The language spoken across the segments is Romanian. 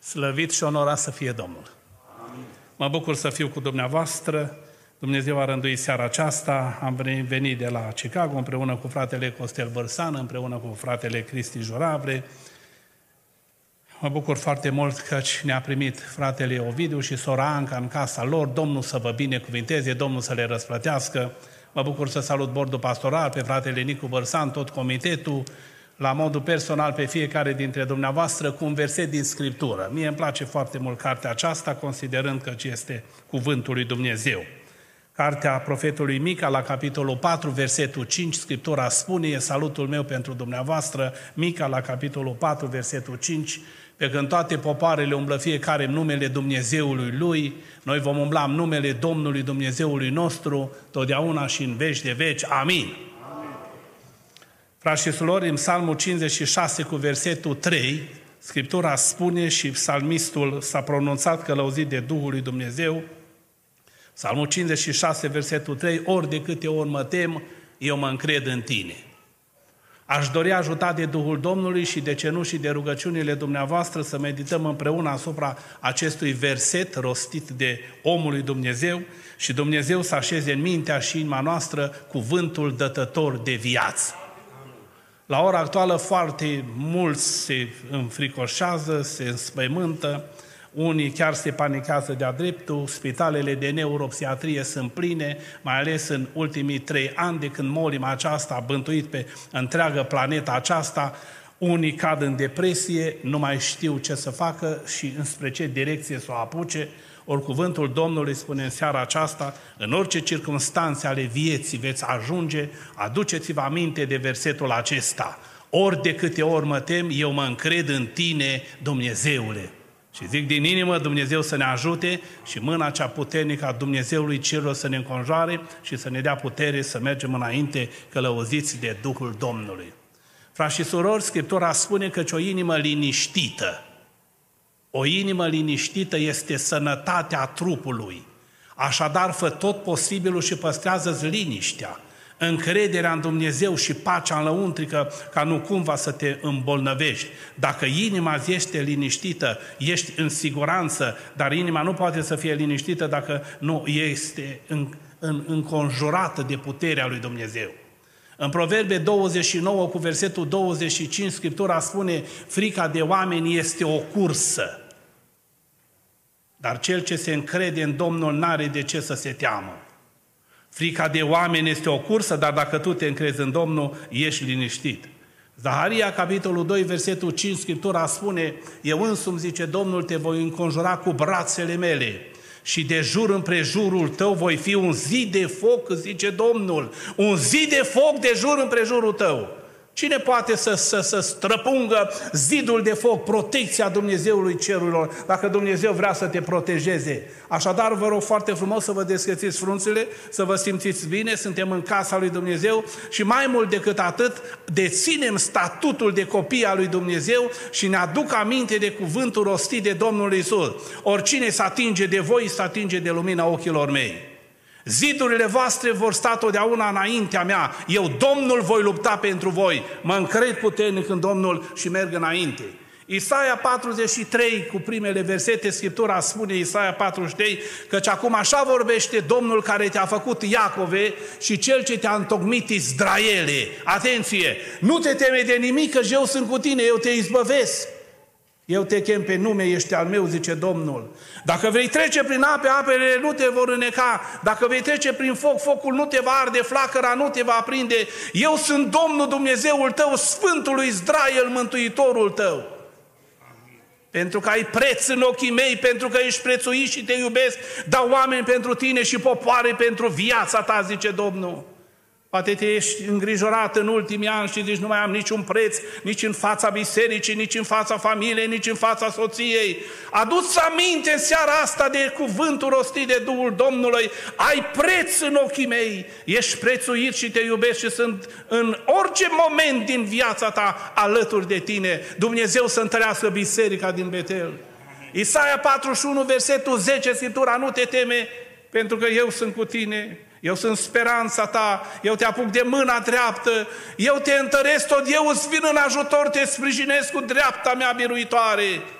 Slăvit și onorat să fie Domnul! Amin. Mă bucur să fiu cu dumneavoastră. Dumnezeu a rânduit seara aceasta. Am venit de la Chicago împreună cu fratele Costel Bărsan, împreună cu fratele Cristi Joravre. Mă bucur foarte mult că ne-a primit fratele Ovidiu și sora Anca în casa lor. Domnul să vă binecuvinteze, Domnul să le răsplătească. Mă bucur să salut bordul pastoral, pe fratele Nicu Bărsan, tot comitetul, la modul personal pe fiecare dintre dumneavoastră cu un verset din Scriptură. Mie îmi place foarte mult cartea aceasta, considerând că este cuvântul lui Dumnezeu. Cartea profetului Mica, la capitolul 4, versetul 5, Scriptura spune, e salutul meu pentru dumneavoastră, Mica, la capitolul 4, versetul 5, pe când toate popoarele umblă fiecare în numele Dumnezeului lui, noi vom umbla în numele Domnului Dumnezeului nostru, totdeauna și în veci de veci. Amin. Frați și surori, în Psalmul 56 cu versetul 3, Scriptura spune și psalmistul s-a pronunțat călăuzit de Duhul lui Dumnezeu, Psalmul 56, versetul 3, ori de câte ori mă tem, eu mă încred în tine. Aș dori ajutat de Duhul Domnului și de ce nu și de rugăciunile dumneavoastră să medităm împreună asupra acestui verset rostit de omul lui Dumnezeu și Dumnezeu să așeze în mintea și inima noastră cuvântul dătător de viață. La ora actuală foarte mulți se înfricoșează, se înspăimântă, unii chiar se panichează de-a dreptul, spitalele de neuropsiatrie sunt pline, mai ales în ultimii 3 ani de când molima aceasta a bântuit pe întreagă planeta aceasta, unii cad în depresie, nu mai știu ce să facă și înspre ce direcție să o apuce. Ori cuvântul Domnului spune în seara aceasta, în orice circunstanțe ale vieții veți ajunge, aduceți-vă aminte de versetul acesta. Ori de câte ori mă tem, eu mă încred în tine, Dumnezeule. Și zic din inimă, Dumnezeu să ne ajute și mâna cea puternică a Dumnezeului Cerului să ne înconjoare și să ne dea putere să mergem înainte călăuziți de Duhul Domnului. Frați și surori, Scriptura spune că o inimă liniștită, o inimă liniștită este sănătatea trupului. Așadar, fă tot posibilul și păstrează-ți liniștea, încrederea în Dumnezeu și pacea înlăuntrică ca nu cumva să te îmbolnăvești. Dacă inima zi este liniștită, ești în siguranță, dar inima nu poate să fie liniștită dacă nu este înconjurată de puterea lui Dumnezeu. În Proverbe 29 cu versetul 25, Scriptura spune, frica de oameni este o cursă, dar cel ce se încrede în Domnul n-are de ce să se teamă. Frica de oameni este o cursă, dar dacă tu te încrezi în Domnul, ești liniștit. Zaharia, capitolul 2, versetul 5, Scriptura spune, eu însumi, zice Domnul, te voi înconjura cu brațele mele și de jur împrejurul tău voi fi un zid de foc, zice Domnul, un zid de foc de jur împrejurul tău. Cine poate să străpungă zidul de foc, protecția Dumnezeului cerurilor, dacă Dumnezeu vrea să te protejeze? Așadar, vă rog foarte frumos să vă descățiți frunțile, să vă simțiți bine, suntem în casa lui Dumnezeu și mai mult decât atât, deținem statutul de copii al lui Dumnezeu și ne aduc aminte de cuvântul rostit de Domnul Iisus. Oricine se atinge de voi, se atinge de lumina ochilor mei. Zidurile voastre vor sta totdeauna înaintea mea. Eu, Domnul, voi lupta pentru voi. Mă încred puternic în Domnul și merg înainte. Isaia 43, cu primele versete, Scriptura spune, Isaia 43, căci acum așa vorbește Domnul care te-a făcut Iacove și Cel ce te-a întocmit Israele. Atenție! Nu te teme de nimic, că eu sunt cu tine, eu te izbăvesc. Eu te chem pe nume, ești al meu, zice Domnul. Dacă vei trece prin ape, apele nu te vor îneca. Dacă vei trece prin foc, focul nu te va arde, flacăra nu te va aprinde. Eu sunt Domnul Dumnezeul tău, Sfântul lui Israel, Mântuitorul tău. Pentru că ai preț în ochii mei, pentru că ești prețuit și te iubesc, dau oameni pentru tine și popoare pentru viața ta, zice Domnul. Poate te ești îngrijorat în ultimii ani și zici, nu mai am niciun preț, nici în fața bisericii, nici în fața familiei, nici în fața soției. Adu-ți aminte în seara asta de cuvântul rostit de Duhul Domnului. Ai preț în ochii mei, ești prețuit și te iubesc și sunt în orice moment din viața ta alături de tine. Dumnezeu să întărească biserica din Betel. Isaia 41, versetul 10, Scriptura, nu te teme, pentru că eu sunt cu tine. Eu sunt speranța ta, eu te apuc de mâna dreaptă, eu te întăresc tot, eu îți vin în ajutor, te sprijinesc cu dreapta mea biruitoare.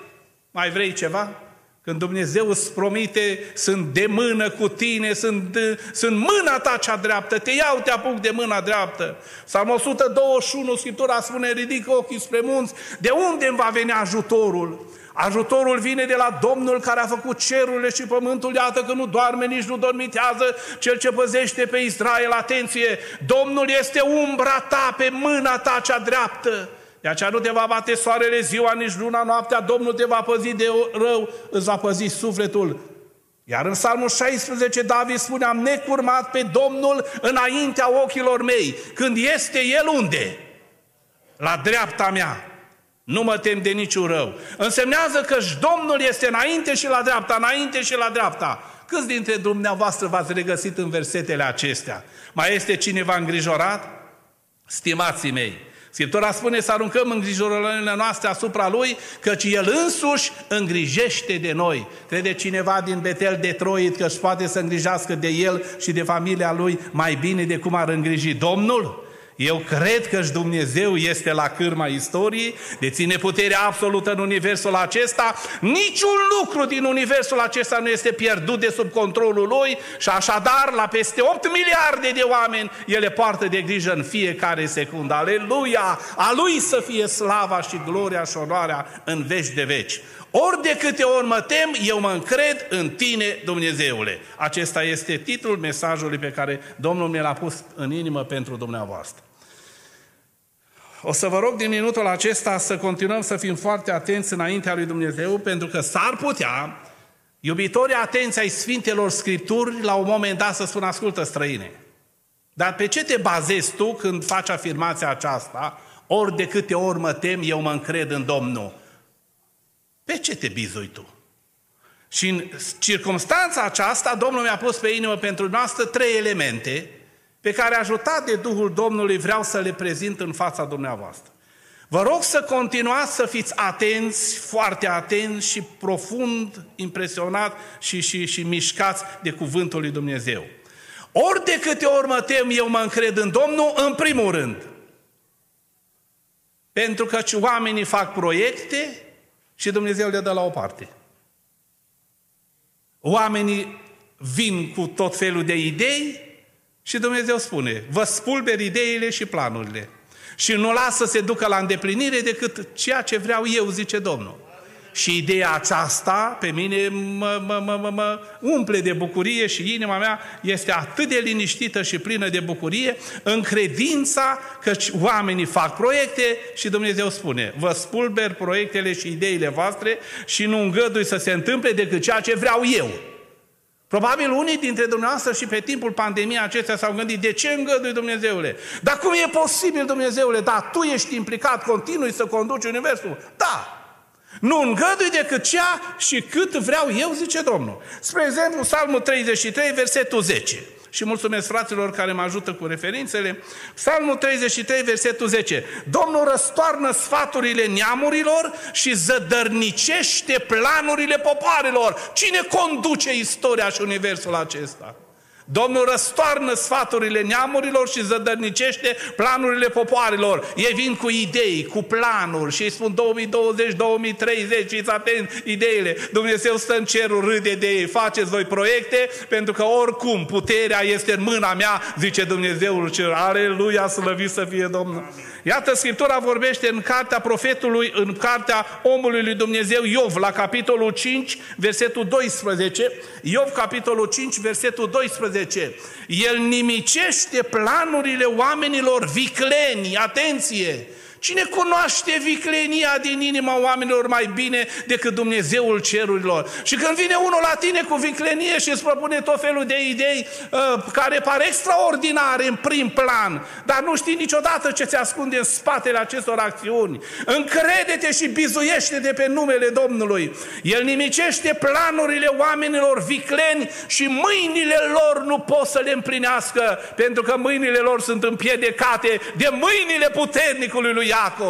Mai vrei ceva? Când Dumnezeu îți promite, sunt de mână cu tine, sunt mâna ta cea dreaptă, te iau, te apuc de mâna dreaptă. Psalmul 121, Scriptura spune, ridică ochii spre munți, de unde îmi va veni ajutorul? Ajutorul vine de la Domnul care a făcut cerurile și pământul, iată că nu doarme, nici nu dormitează, cel ce păzește pe Israel. Atenție, Domnul este umbra ta, pe mâna ta cea dreaptă. De aceea nu te va bate soarele ziua, nici luna noaptea, Domnul te va păzi de rău, îți va păzi sufletul. Iar în Psalmul 16, David spune, am necurmat pe Domnul înaintea ochilor mei. Când este El unde? La dreapta mea. Nu mă tem de niciun rău. Însemnează că Domnul este înainte și la dreapta, înainte și la dreapta. Câți dintre dumneavoastră v-ați regăsit în versetele acestea? Mai este cineva îngrijorat? Stimații mei, Scriptura spune să aruncăm îngrijorările noastre asupra Lui, căci El însuși îngrijește de noi. Crede cineva din Betel de Troit că își poate să îngrijească de el și de familia lui mai bine de cum ar îngriji Domnul? Eu cred că și Dumnezeu este la cârma istoriei, deține puterea absolută în universul acesta, niciun lucru din universul acesta nu este pierdut de sub controlul Lui și așadar la peste 8 miliarde de oameni El le poartă de grijă în fiecare secundă. Aleluia! A Lui să fie slava și gloria și onoarea în veci de veci. Ori de câte ori mă tem, eu mă încred în Tine, Dumnezeule. Acesta este titlul mesajului pe care Domnul mi l-a pus în inimă pentru dumneavoastră. O să vă rog din minutul acesta să continuăm să fim foarte atenți înaintea lui Dumnezeu, pentru că s-ar putea, iubitorii atenți ai Sfintelor Scripturi, la un moment dat să spună, ascultă străine, dar pe ce te bazezi tu când faci afirmația aceasta? Ori de câte ori mă tem, eu mă încred în Domnul. Pe ce te bizui tu? Și în circumstanța aceasta, Domnul mi-a pus pe inimă pentru noastră 3 elemente pe care, ajutat de Duhul Domnului, vreau să le prezint în fața dumneavoastră. Vă rog să continuați să fiți atenți, foarte atenți și profund impresionați și mișcați de cuvântul lui Dumnezeu. Ori de câte ori mă tem, eu mă încred în Domnul, în primul rând. Pentru că oamenii fac proiecte și Dumnezeu le dă la o parte. Oamenii vin cu tot felul de idei și Dumnezeu spune, vă spulberi ideile și planurile și nu las să se ducă la îndeplinire decât ceea ce vreau eu, zice Domnul. Și ideea aceasta pe mine mă umple de bucurie și inima mea este atât de liniștită și plină de bucurie în credința că oamenii fac proiecte și Dumnezeu spune, vă spulber proiectele și ideile voastre și nu îngădui să se întâmple decât ceea ce vreau eu. Probabil unii dintre dumneavoastră și pe timpul pandemiei acestea s-au gândit, de ce îngădui Dumnezeule? Dar cum e posibil, Dumnezeule? Da, tu ești implicat, continui să conduci universul? Da! Nu îngădui decât ceea și cât vreau eu, zice Domnul. Spre exemplu, Psalmul 33, versetul 10. Și mulțumesc fraților care mă ajută cu referințele. Psalmul 33, versetul 10. Domnul răstoarnă sfaturile neamurilor și zădărnicește planurile popoarelor. Cine conduce istoria și universul acesta? Domnul răstoarnă sfaturile neamurilor și zădărnicește planurile popoarelor. Ei vin cu idei, cu planuri și îi spun 2020, 2030, fiți atenți, ideile. Dumnezeu stă în cerul, râde de ei, faceți voi proiecte, pentru că oricum puterea este în mâna mea, zice Dumnezeul cer. Aleluia, slăvit să fie Domnul. Iată, Scriptura vorbește în cartea profetului, în cartea omului lui Dumnezeu Iov, la capitolul 5, versetul 12. Iov, capitolul 5, versetul 12. El nimicește planurile oamenilor vicleni. Atenție! Cine cunoaște viclenia din inima oamenilor mai bine decât Dumnezeul cerurilor? Și când vine unul la tine cu viclenie și îți propune tot felul de idei care par extraordinare în prim plan, dar nu știi niciodată ce se ascunde în spatele acestor acțiuni, încrede-te și bizuiește-te pe numele Domnului. El nimicește planurile oamenilor vicleni și mâinile lor nu pot să le împlinească, pentru că mâinile lor sunt împiedicate de mâinile puternicului lui Iacov.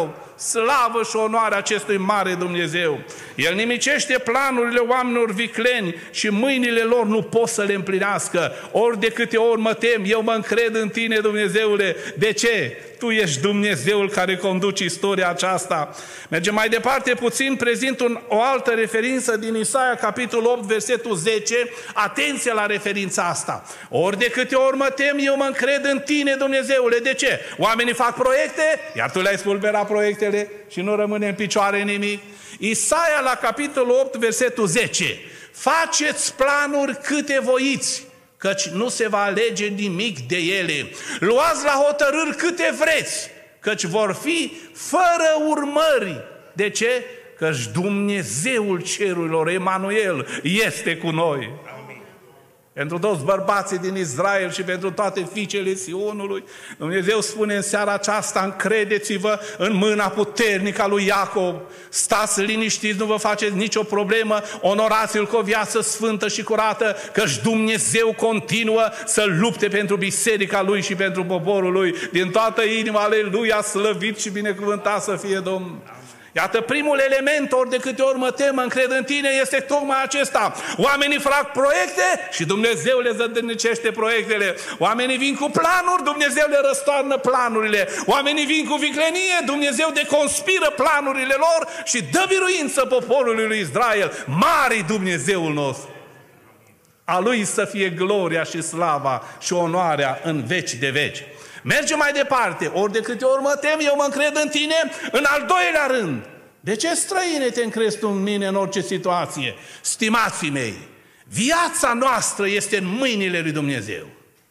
Slavă și onoare acestui mare Dumnezeu! El nimicește planurile oamenilor vicleni și mâinile lor nu pot să le împlinească. Ori de câte ori mă tem, eu mă încred în tine, Dumnezeule. De ce? Tu ești Dumnezeul care conduce istoria aceasta. Mergem mai departe puțin, prezint o altă referință din Isaia, capitolul 8, versetul 10. Atenție la referința asta. Ori de câte ori mă tem, eu mă încred în tine, Dumnezeule. De ce? Oamenii fac proiecte, iar tu le-ai spulberat proiectele și nu rămâne în picioare nimic. Isaia, la capitolul 8, versetul 10. Faceți planuri câte voiți, căci nu se va alege nimic de ele. Luați la hotărâri câte vreți, căci vor fi fără urmări. De ce? Căci Dumnezeul cerurilor, Emanuel, este cu noi. Pentru toți bărbații din Israel și pentru toate fiicele Sionului, Dumnezeu spune în seara aceasta: încredeți-vă în mâna puternică a lui Iacob, stați liniștiți, nu vă faceți nicio problemă, onorați-L cu o viață sfântă și curată, căci Dumnezeu continuă să lupte pentru biserica Lui și pentru poporul Lui. Din toată inima, aleluia, slăvit și binecuvântat să fie Domnul! Iată, primul element, ori de câte ori mă tem, încred în tine, este tocmai acesta. Oamenii fac proiecte și Dumnezeu le zădărnicește proiectele. Oamenii vin cu planuri, Dumnezeu le răstoarnă planurile. Oamenii vin cu viclenie, Dumnezeu deconspiră planurile lor și dă biruință poporului lui Israel. Mare Dumnezeul nostru! A Lui să fie gloria și slava și onoarea în veci de veci. Mergem mai departe. Ori de câte ori mă tem, eu mă încred în tine. În al doilea rând, de ce, străine, te încrezi tu în mine în orice situație? Stimații mei, viața noastră este în mâinile lui Dumnezeu.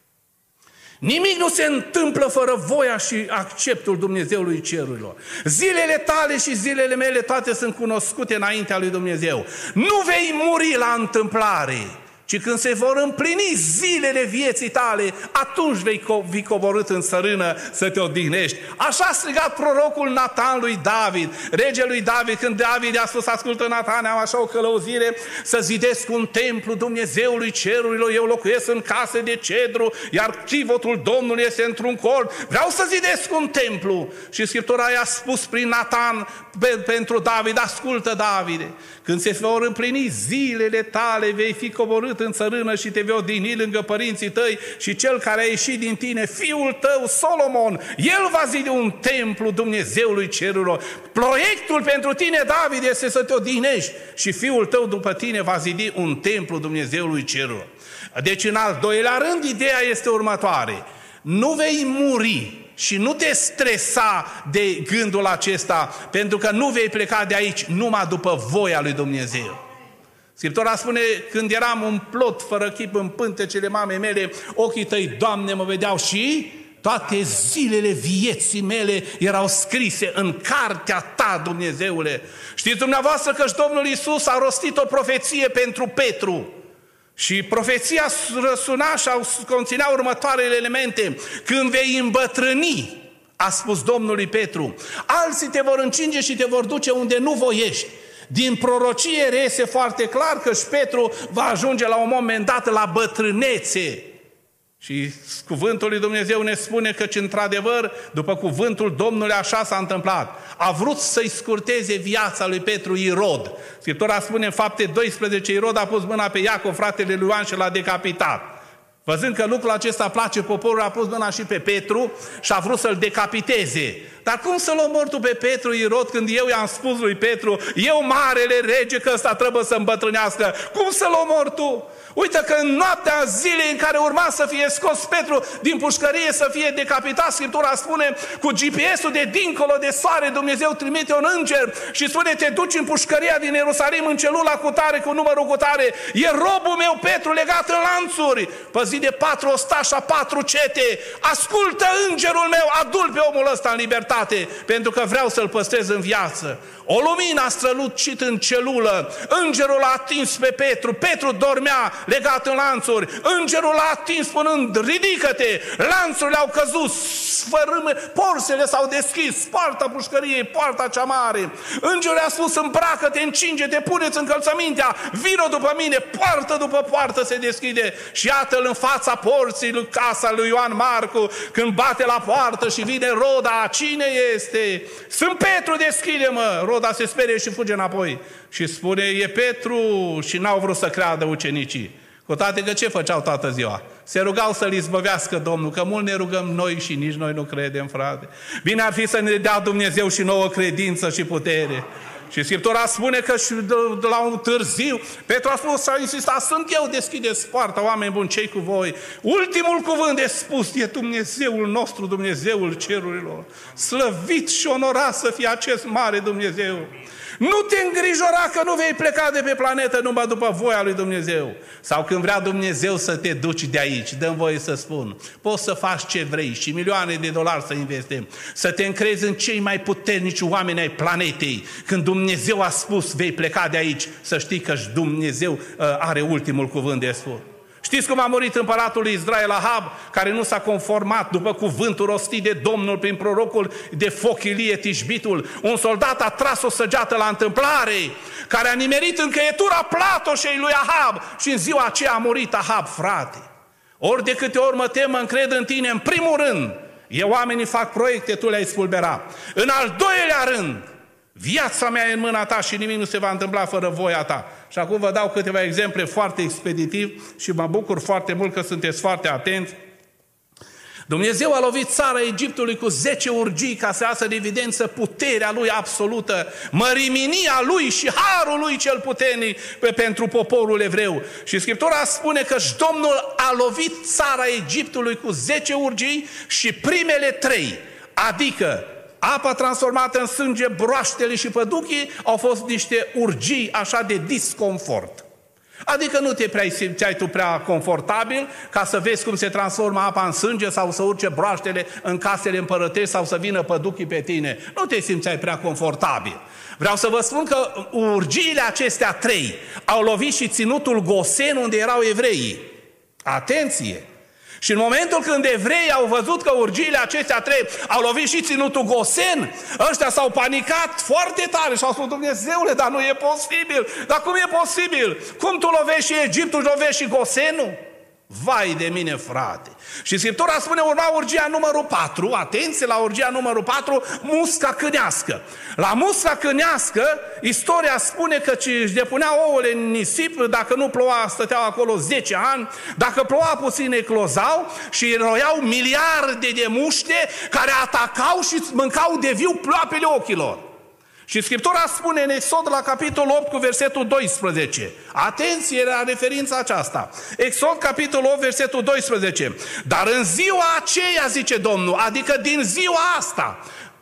Nimic nu se întâmplă fără voia și acceptul Dumnezeului cerurilor. Zilele tale și zilele mele toate sunt cunoscute înaintea lui Dumnezeu. Nu vei muri la întâmplare, ci când se vor împlini zilele vieții tale, atunci vei coborît în țărână să te odihnești. Așa a strigat prorocul Natan lui David, regelui David, când David i-a spus: ascultă, Natan, am așa o călăuzire, să zidesc un templu Dumnezeului cerurilor, eu locuiesc în case de cedru, iar chivotul Domnului este într-un corp, vreau să zidesc un templu. Și Scriptura i-a spus prin Natan pentru David: ascultă, Davide, când se vor împlini zilele tale, vei fi coborât în țărână și te vei odihni lângă părinții tăi și cel care a ieșit din tine, fiul tău Solomon, el va zidi un templu Dumnezeului cerurilor. Proiectul pentru tine, David, este să te odihnești și fiul tău după tine va zidi un templu Dumnezeului cerurilor. Deci, în al doilea rând, ideea este următoare: nu vei muri și nu te stresa de gândul acesta, pentru că nu vei pleca de aici numai după voia lui Dumnezeu. Scriptura spune: când eram un plot fără chip în pântecele mamei mele, ochii tăi, Doamne, mă vedeau și toate zilele vieții mele erau scrise în cartea ta, Dumnezeule. Știți dumneavoastră că Domnul Iisus a rostit o profeție pentru Petru. Și profeția răsuna și conținea următoarele elemente: când vei îmbătrâni, a spus Domnului Petru, alții te vor încinge și te vor duce unde nu voiești. Din prorocie reiese foarte clar că și Petru va ajunge la un moment dat la bătrânețe. Și cuvântul lui Dumnezeu ne spune că, într-adevăr, după cuvântul Domnului, așa s-a întâmplat. A vrut să-i scurteze viața lui Petru Irod. Scriptura spune în Fapte 12, Irod a pus mâna pe Iacov, fratele lui Ioan, și l-a decapitat. Văzând că lucrul acesta place poporul, a pus mâna și pe Petru și a vrut să-l decapiteze. Dar cum să-l omori tu pe Petru, Irod, când eu i-am spus lui Petru: eu, marele rege, că ăsta trebuie să îmbătrânească? Cum să-l omori tu? Uite că în noaptea zilei în care urma să fie scos Petru din pușcărie, să fie decapitat, Scriptura spune, cu GPS-ul de dincolo de soare, Dumnezeu trimite un înger și spune: te duci în pușcăria din Ierusalim, în celula cutare, cu numărul cutare, e robul meu Petru legat în lanțuri, păzit de 4 ostași, 4 cete. Ascultă, îngerul meu, adu-l pe omul ăsta în libertate, pentru că vreau să-l păstrez în viață. O lumină a strălucit în celulă, îngerul a atins pe Petru, Petru dormea legat în lanțuri, îngerul a atins spunând: ridică-te, lanțurile au căzut, porțile s-au deschis, poarta pușcăriei, poarta cea mare. Îngerul a spus: îmbracă-te, încinge-te, pune-ți încălțămintea, vino după mine, poartă după poartă se deschide și iată-l în fața porții lui casa lui Ioan Marcu, când bate la poartă și vine roda. Cine cine este? Sunt Petru, deschide-mă! Roda se sperie și fuge înapoi. Și spune, e Petru, și n-au vrut să creadă ucenicii. Cu toate că ce făceau toată ziua? Se rugau să-L izbăvească Domnul, că mult ne rugăm noi și nici noi nu credem, frate. Bine ar fi să ne dea Dumnezeu și nouă credință și putere. Și Scriptura spune că și de la un târziu, Petru a spus, s-a insistat, sunt eu, deschideți poarta, oameni buni, cei cu voi. Ultimul cuvânt de spus e Dumnezeul nostru, Dumnezeul cerurilor. Slăvit și onorat să fie acest mare Dumnezeu. Nu te îngrijora că nu vei pleca de pe planetă numai după voia lui Dumnezeu. Sau când vrea Dumnezeu să te duci de aici, dă-mi voie să spun, poți să faci ce vrei și milioane de dolari să investim, să te încrezi în cei mai puternici oameni ai planetei. Când Dumnezeu a spus, vei pleca de aici, să știi că Dumnezeu are ultimul cuvânt de spus. Știți cum a murit împăratul lui Israel Ahab, care nu s-a conformat după cuvântul rostit de Domnul prin prorocul de foc Ilie Tishbitul? Un soldat a tras o săgeată la întâmplare, care a nimerit încăietura platoșei lui Ahab și în ziua aceea a murit Ahab, frate. Ori de câte ori mă tem, mă încred în tine, în primul rând, oamenii fac proiecte, tu le-ai spulbera. În al doilea rând, viața mea e în mâna ta și nimic nu se va întâmpla fără voia ta. Și acum vă dau câteva exemple foarte expeditiv și mă bucur foarte mult că sunteți foarte atenți. Dumnezeu a lovit țara Egiptului cu 10 urgii ca să iasă în evidență puterea Lui absolută, măriminia Lui și harul Lui cel puternic pentru poporul evreu. Și Scriptura spune că Domnul a lovit țara Egiptului cu 10 urgii și primele 3, adică apa transformată în sânge, broaștele și păduchii, au fost niște urgii așa de disconfort. Adică nu te simțeai tu prea confortabil ca să vezi cum se transformă apa în sânge sau să urce broaștele în casele împărătești sau să vină păduchii pe tine. Nu te simțeai prea confortabil. Vreau să vă spun că urgiile acestea 3 au lovit și ținutul Gosen unde erau evreii. Atenție! Și în momentul când evreii au văzut că urgiile acestea 3 au lovit și ținutul Gosen, ăștia s-au panicat foarte tare și au spus, Dumnezeule, dar nu e posibil. Dar cum e posibil? Cum tu lovești și Egiptul, lovești și Gosenul? Vai de mine, frate! Și Scriptura spune, urma urgia numărul 4, atenție la urgia numărul 4, musca cânească. La musca cânească, istoria spune că își depunea ouăle în nisip, dacă nu ploua, stăteau acolo 10 ani, dacă ploua puțin, eclozau și roiau miliarde de muște care atacau și mâncau de viu ploapele ochilor. Și Scriptura spune în Exod la capitolul 8 cu versetul 12. Atenție la referința aceasta. Exod capitolul 8 versetul 12. Dar în ziua aceea, zice Domnul, adică din ziua asta,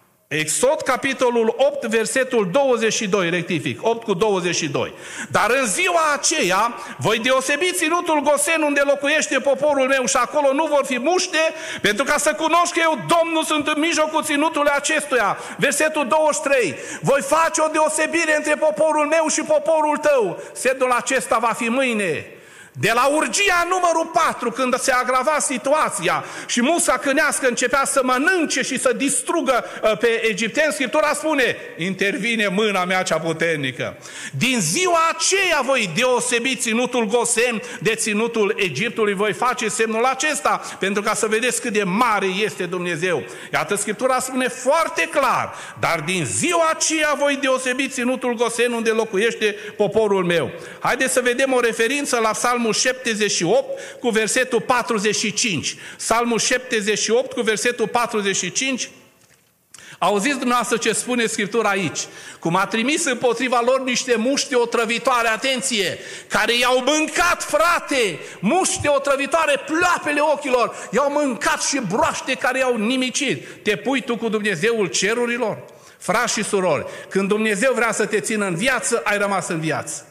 Exod capitolul 8 versetul 22, rectific, 8 cu 22. Dar în ziua aceea voi deosebi ținutul Gosen unde locuiește poporul meu și acolo nu vor fi muște, pentru ca să cunoști că eu, Domnul, sunt în mijlocul ținutului acestuia. Versetul 23. Voi face o deosebire între poporul meu și poporul tău. Semnul acesta va fi mâine. De la urgia numărul 4, când se agrava situația și musca cânească începea să mănânce și să distrugă pe egipteni, Scriptura spune, intervine mâna mea cea puternică. Din ziua aceea voi deosebi ținutul Gosen de ținutul Egiptului, voi face semnul acesta, pentru ca să vedeți cât de mare este Dumnezeu. Iată, Scriptura spune foarte clar, dar din ziua aceea voi deosebi ținutul Gosen unde locuiește poporul meu. Haideți să vedem o referință la Psalmul 78 cu versetul 45. Psalmul 78 cu versetul 45. Auziți dumneavoastră ce spune Scriptura aici? Cum a trimis împotriva lor niște muște otrăvitoare, atenție, care i-au mâncat, frate, muște otrăvitoare, ploapele ochilor, i-au mâncat și broaște care i-au nimicit. Te pui tu cu Dumnezeul cerurilor? Frați și surori, când Dumnezeu vrea să te țină în viață, ai rămas în viață.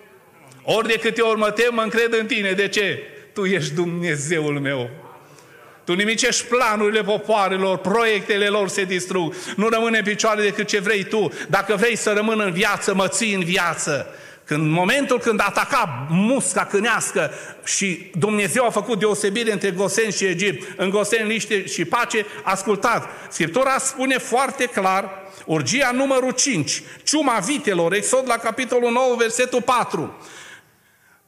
Ori de câte ori mă tem, mă încred în tine. De ce? Tu ești Dumnezeul meu. Tu nimicești planurile popoarelor, proiectele lor se distrug. Nu rămâne în picioare decât ce vrei tu. Dacă vrei să rămân în viață, mă ții în viață. În momentul când ataca musca cânească și Dumnezeu a făcut deosebire între Gosen și Egipt, în Gosen liniște și pace, ascultați, Scriptura spune foarte clar, urgia numărul 5, ciuma vitelor, Exod la capitolul 9, versetul 4.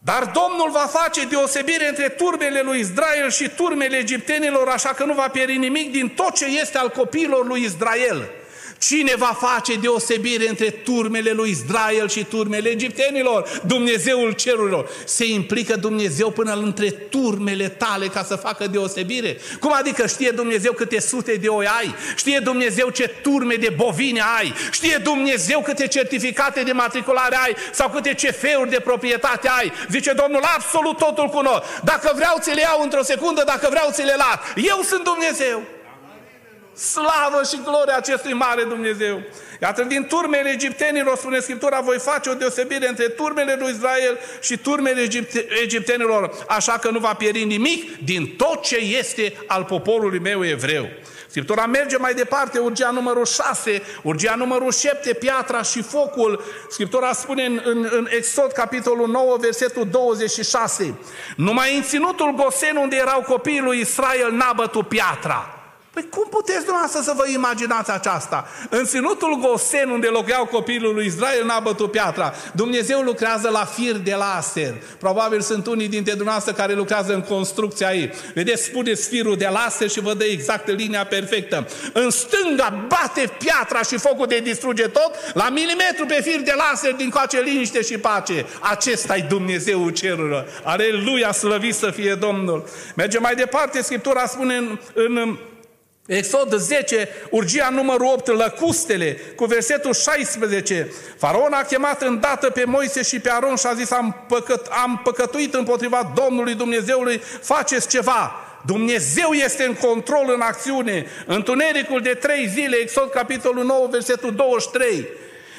Dar Domnul va face deosebire între turmele lui Israel și turmele egiptenilor, așa că nu va pieri nimic din tot ce este al copiilor lui Israel. Cine va face deosebire între turmele lui Israel și turmele egiptenilor? Dumnezeul cerurilor. Se implică Dumnezeu până între turmele tale ca să facă deosebire? Cum adică știe Dumnezeu câte sute de oi ai? Știe Dumnezeu ce turme de bovine ai? Știe Dumnezeu câte certificate de matriculare ai? Sau câte CF-uri de proprietate ai? Zice Domnul, absolut totul cunosc. Dacă vreau ți le iau într-o secundă, dacă vreau ți le las. Eu sunt Dumnezeu. Slavă și gloria acestui mare Dumnezeu! Iată, din turmele egiptenilor, spune Scriptura, voi face o deosebire între turmele lui Israel și turmele egiptenilor, așa că nu va pieri nimic din tot ce este al poporului meu evreu. Scriptura merge mai departe, urgia numărul 6, urgia numărul 7, piatra și focul. Scriptura spune în Exod, capitolul 9, versetul 26, numai în ținutul Gosen, unde erau copiii lui Israel, n-a bătut piatra. Păi cum puteți dumneavoastră să vă imaginați aceasta? În ținutul Gosen, unde locuiau copiii lui Israel, n-a bătut piatra. Dumnezeu lucrează la fir de laser. Probabil sunt unii dintre dumneavoastră care lucrează în construcția ei. Vedeți, spuneți firul de laser și vă dă exact linia perfectă. În stânga bate piatra și focul de distruge tot, la milimetru pe fir de laser, din coace liniște și pace. Acesta-i Dumnezeul cerurilor. Aleluia, slăvit să fie Domnul. Mergem mai departe, Scriptura spune în Exod 10, urgia numărul 8, lăcustele, cu versetul 16. Faraon a chemat îndată pe Moise și pe Aron și a zis, am păcătuit împotriva Domnului Dumnezeului, faceți ceva. Dumnezeu este în control, în acțiune. Întunericul de 3 zile, Exod capitolul 9, versetul 23.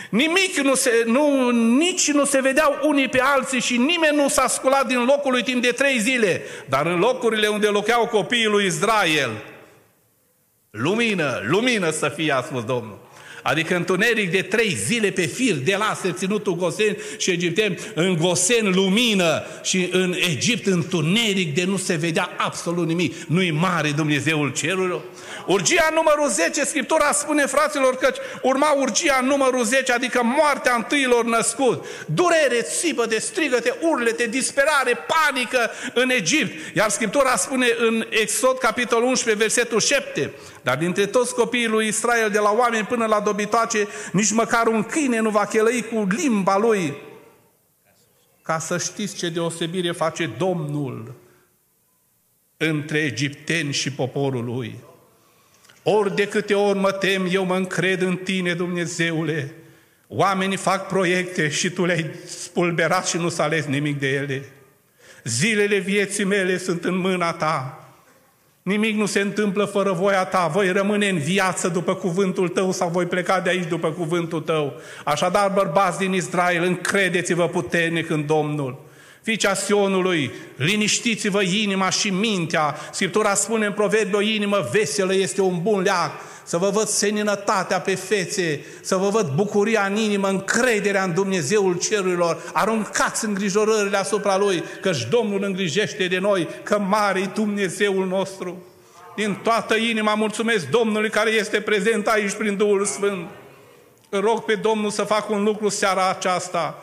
Nici nu se vedeau unii pe alții și nimeni nu s-a sculat din locul lui timp de 3 zile. Dar în locurile unde locuiau copiii lui Israel, lumină, lumină să fie, a spus Domnul. Adică întuneric de 3 zile pe fir de laser, ținutul Gosen și egipteni, în Gosen lumină și în Egipt întuneric de nu se vedea absolut nimic. Nu-i mare Dumnezeul cerurilor? Urgia numărul 10, Scriptura spune, fraților, că urma urgia numărul 10, adică moartea întâilor născuți. Durere, țipăte, strigăte, urlete, disperare, panică în Egipt. Iar Scriptura spune în Exod, capitolul 11, versetul 7, dar dintre toți copiii lui Israel, de la oameni până la dobitoace, nici măcar un câine nu va chelăi cu limba lui. Ca să știți ce deosebire face Domnul între egipteni și poporul lui. Ori de câte ori mă tem, eu mă încred în tine, Dumnezeule. Oamenii fac proiecte și tu le-ai spulberat și nu s-a ales nimic de ele. Zilele vieții mele sunt în mâna ta. Nimic nu se întâmplă fără voia ta. Voi rămâne în viață după cuvântul tău sau voi pleca de aici după cuvântul tău. Așadar, bărbați din Israel, încredeți-vă puternic în Domnul. Fiici a Sionului, liniștiți-vă inima și mintea. Scriptura spune în Proverbi, o inimă veselă este un bun leac. Să vă văd seninătatea pe fețe, să vă văd bucuria în inimă, încrederea în Dumnezeul cerurilor. Aruncați îngrijorările asupra Lui, căci Domnul îngrijește de noi, că mare-i Dumnezeul nostru. Din toată inima mulțumesc Domnului care este prezent aici prin Duhul Sfânt. Îl rog pe Domnul să facă un lucru seara aceasta.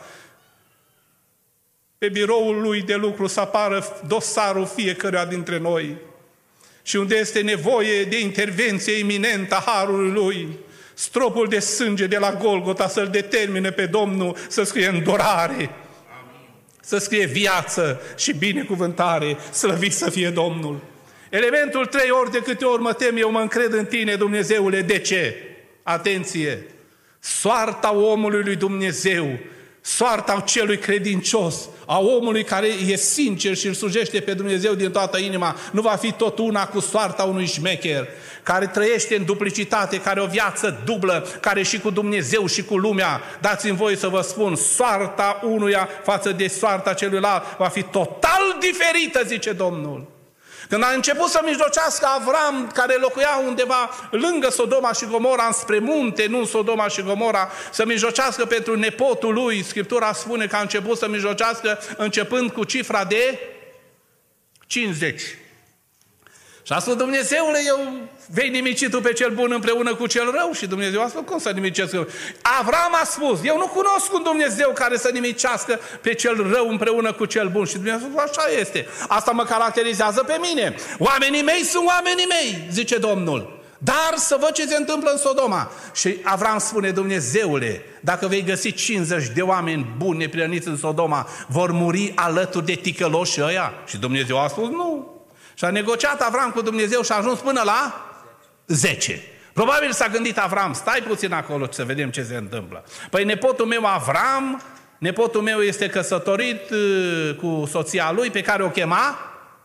Pe biroul lui de lucru să apară dosarul fiecăruia dintre noi. Și unde este nevoie de intervenție iminentă a harului lui, stropul de sânge de la Golgota să-l determine pe Domnul să scrie îndurare, să scrie viață și binecuvântare, slăvit să fie Domnul. Elementul 3, ori de câte ori mă tem, eu mă încred în tine, Dumnezeule. De ce? Atenție! Soarta omului lui Dumnezeu, soarta celui credincios, a omului care e sincer și îl slujește pe Dumnezeu din toată inima, nu va fi tot una cu soarta unui șmecher, care trăiește în duplicitate, care o viață dublă, care și cu Dumnezeu și cu lumea. Dați-mi voie să vă spun, soarta unuia față de soarta celuilalt va fi total diferită, zice Domnul. Când a început să mijlocească Avram, care locuia undeva lângă Sodoma și Gomora, înspre munte, nu în Sodoma și Gomora, să mijlocească pentru nepotul lui, Scriptura spune că a început să mijlocească începând cu cifra de 50. Și a spus, Dumnezeule, vei nimici tu pe cel bun împreună cu cel rău? Și Dumnezeu a spus, cum să nimicesc? Avram a spus, eu nu cunosc un Dumnezeu care să nimicească pe cel rău împreună cu cel bun. Și Dumnezeu a spus, așa este. Asta mă caracterizează pe mine. Oamenii mei sunt oamenii mei, zice Domnul. Dar să văd ce se întâmplă în Sodoma. Și Avram spune, Dumnezeule, dacă vei găsi 50 de oameni buni neprihăniți în Sodoma, vor muri alături de ticăloși ăia? Și Dumnezeu a spus, nu. Și a negociat Avram cu Dumnezeu și a ajuns până la 10. Probabil s-a gândit Avram, stai puțin acolo să vedem ce se întâmplă. Păi nepotul meu Avram, nepotul meu este căsătorit cu soția lui pe care o chema.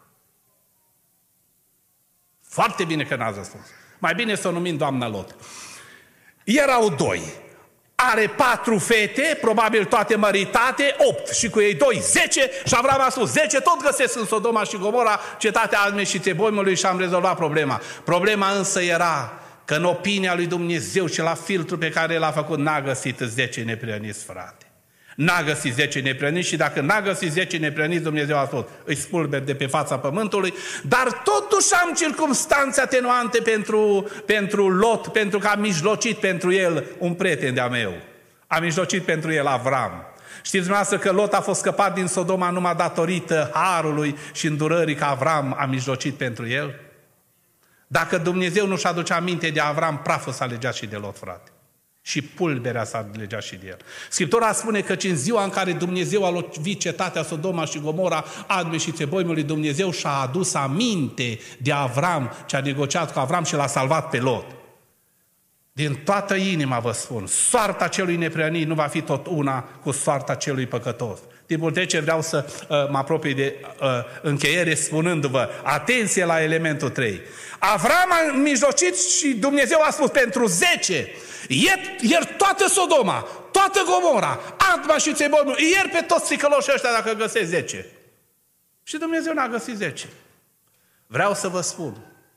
Foarte bine că n-ați răspuns. Mai bine să o numim doamna Lot. Erau 2. Are 4 fete, probabil toate măritate, 8. Și cu ei 2, 10. Și Avram a spus, 10 tot găsesc în Sodoma și Gomora, cetatea Adme și Țeboimului, și am rezolvat problema. Problema însă era că în opinia lui Dumnezeu și la filtrul pe care l-a făcut, n-a găsit 10 neprihăniți, frate. N-a găsit 10 neprihăniți și dacă n-a găsit 10 neprihăniți, Dumnezeu a spus, îi spulberi de pe fața pământului, dar totuși am circumstanțe atenuante pentru Lot, pentru că am mijlocit pentru el un prieten de-a meu. Am mijlocit pentru el Avram. Știți dumneavoastră că Lot a fost scăpat din Sodoma numai datorită harului și îndurării că Avram a mijlocit pentru el? Dacă Dumnezeu nu-și aducea aminte de Avram, praful s-a legat și de Lot, frate. Și pulberea s-a legat și de el. Scriptura spune că în ziua în care Dumnezeu a lovit cetatea Sodoma și Gomora, Adme și Țeboimului, Dumnezeu și-a adus aminte de Avram, ce a negociat cu Avram și l-a salvat pe Lot. Din toată inima vă spun, soarta celui neprihănit nu va fi tot una cu soarta celui păcătos. Timpul trece, vreau să mă apropii de încheiere spunându-vă, atenție la elementul 3. Avram a mijlocit și Dumnezeu a spus pentru 10, ieri toată Sodoma, toată Gomora, Adma și Țeboimul, ieri pe toți țicăloșii ăștia dacă găsesc 10. Și Dumnezeu n-a găsit 10. Vreau să vă spun,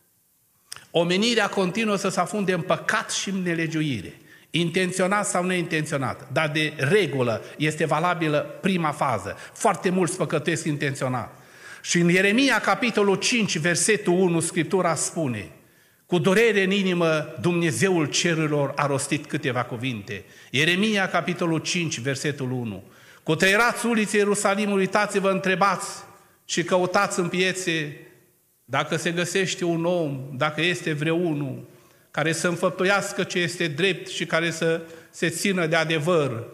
omenirea continuă să se afunde în păcat și în nelegiuire, intenționat sau neintenționat, dar de regulă este valabilă prima fază. Foarte mulți păcătuiesc intenționat. Și în Ieremia, capitolul 5, versetul 1, Scriptura spune, cu durere în inimă, Dumnezeul cerurilor a rostit câteva cuvinte. Ieremia, capitolul 5, versetul 1. Cutreierați ulițe Ierusalimului, uitați-vă, întrebați și căutați în piețe dacă se găsește un om, dacă este vreunul care să înfăptuiască ce este drept și care să se țină de adevăr.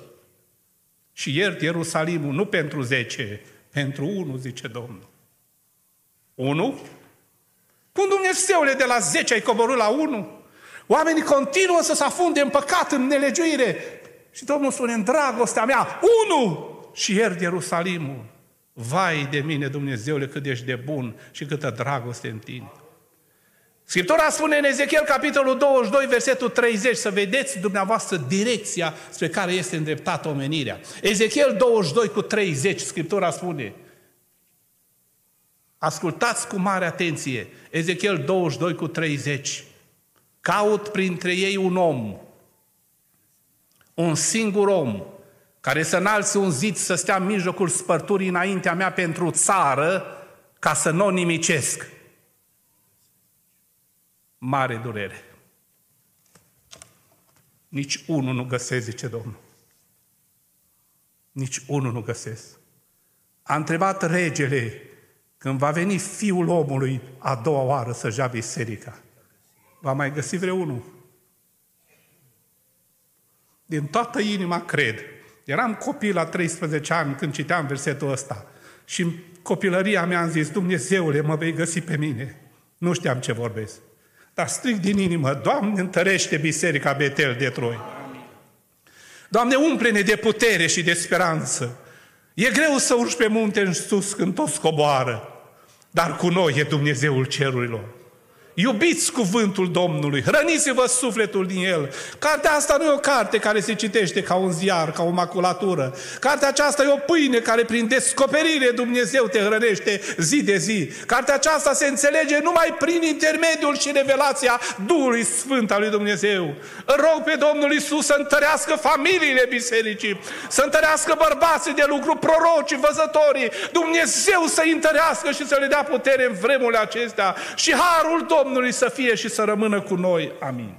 Și iert Ierusalimul, nu pentru 10, pentru 1, zice Domnul. 1? Cum, Dumnezeule, de la 10 ai coborât la 1? Oamenii continuă să se afunde în păcat, în nelegiuire. Și Domnul spune, în dragostea mea, 1! Și iert Ierusalimul. Vai de mine, Dumnezeule, cât ești de bun și câtă dragoste în tine. Scriptura spune în Ezechiel, capitolul 22, versetul 30, să vedeți dumneavoastră direcția spre care este îndreptată omenirea. Ezechiel 22 cu 30, Scriptura spune, ascultați cu mare atenție, Ezechiel 22 cu 30, caut printre ei un om, un singur om, care să înalțe un zid să stea în mijlocul spărturii înaintea mea pentru țară, ca să nu o nimicesc. Mare durere. Nici unul nu găsesc, zice Domnul. Nici unul nu găsesc. A întrebat regele, când va veni Fiul omului a doua oară să-și ia biserica, va mai găsi vreunul? Din toată inima cred. Eram copil la 13 ani când citeam versetul ăsta și în copilăria mea am zis, Dumnezeule, mă vei găsi pe mine. Nu știam ce vorbesc. Dar strig din inimă, Doamne, întărește Biserica Betel de Troi. Doamne, umple-ne de putere și de speranță. E greu să urci pe munte în sus când toți coboară, dar cu noi e Dumnezeul cerurilor. Iubiți cuvântul Domnului, hrăniți-vă sufletul din el. Cartea asta nu e o carte care se citește ca un ziar, ca o maculatură. Cartea aceasta e o pâine care prin descoperire Dumnezeu te hrănește zi de zi. Cartea aceasta se înțelege numai prin intermediul și revelația Duhului Sfânt al lui Dumnezeu. Îl rog pe Domnul Iisus să întărească familiile bisericii, să întărească bărbații de lucru, prorocii, văzătorii. Dumnezeu să-i întărească și să le dea putere în vremurile acestea și harul Domnului să fie și să rămână cu noi. Amin.